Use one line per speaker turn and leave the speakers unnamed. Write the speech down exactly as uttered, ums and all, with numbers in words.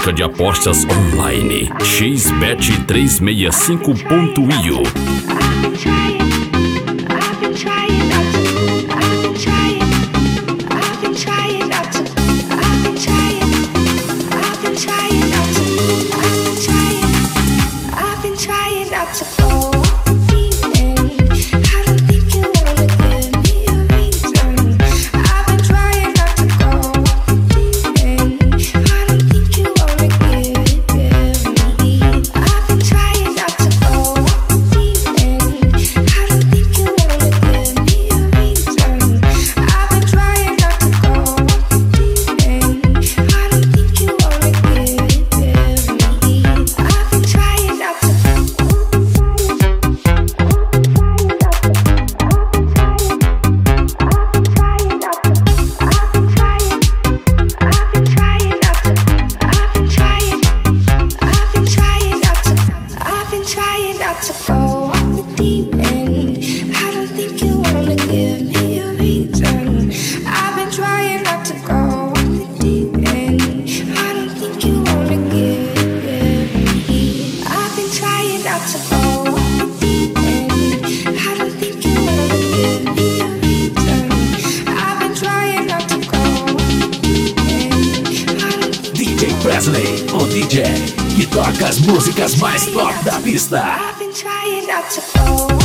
banca de apostas online x bet trezentos e sessenta e cinco ponto i o.
Presley, o D J que toca as músicas mais top da pista.
I've been trying not to go.